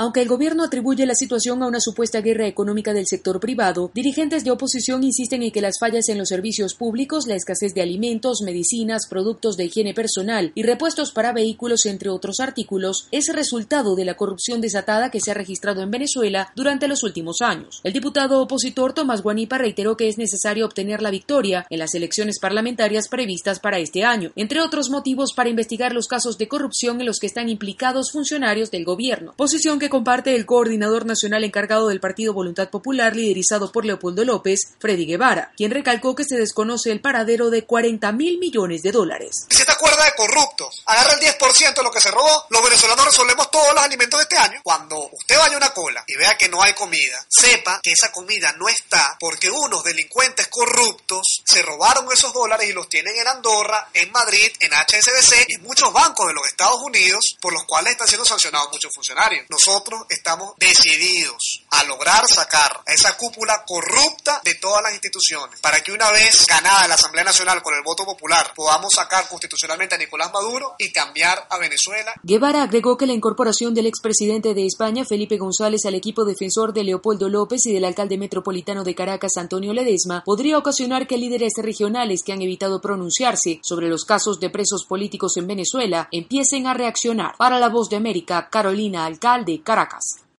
Aunque el gobierno atribuye la situación a una supuesta guerra económica del sector privado, dirigentes de oposición insisten en que las fallas en los servicios públicos, la escasez de alimentos, medicinas, productos de higiene personal y repuestos para vehículos, entre otros artículos, es resultado de la corrupción desatada que se ha registrado en Venezuela durante los últimos años. El diputado opositor Tomás Guanipa reiteró que es necesario obtener la victoria en las elecciones parlamentarias previstas para este año, entre otros motivos para investigar los casos de corrupción en los que están implicados funcionarios del gobierno, posición que comparte el coordinador nacional encargado del Partido Voluntad Popular, liderizado por Leopoldo López, Freddy Guevara, quien recalcó que se desconoce el paradero de $40.000 millones. Si te acuerdas de corruptos, agarra el 10% de lo que se robó, los venezolanos resolvemos todos los alimentos de este año. Cuando usted vaya a una cola y vea que no hay comida, sepa que esa comida no está porque unos delincuentes corruptos se robaron esos dólares y los tienen en Andorra, en Madrid, en HSBC y en muchos bancos de los Estados Unidos, por los cuales están siendo sancionados muchos funcionarios. Nosotros estamos decididos a lograr sacar a esa cúpula corrupta de todas las instituciones, para que una vez ganada la Asamblea Nacional con el voto popular, podamos sacar constitucionalmente a Nicolás Maduro y cambiar a Venezuela. Guevara agregó que la incorporación del expresidente de España, Felipe González, al equipo defensor de Leopoldo López y del alcalde metropolitano de Caracas, Antonio Ledesma, podría ocasionar que líderes regionales que han evitado pronunciarse sobre los casos de presos políticos en Venezuela empiecen a reaccionar. Para La Voz de América, Carolina Alcalde, Caracas.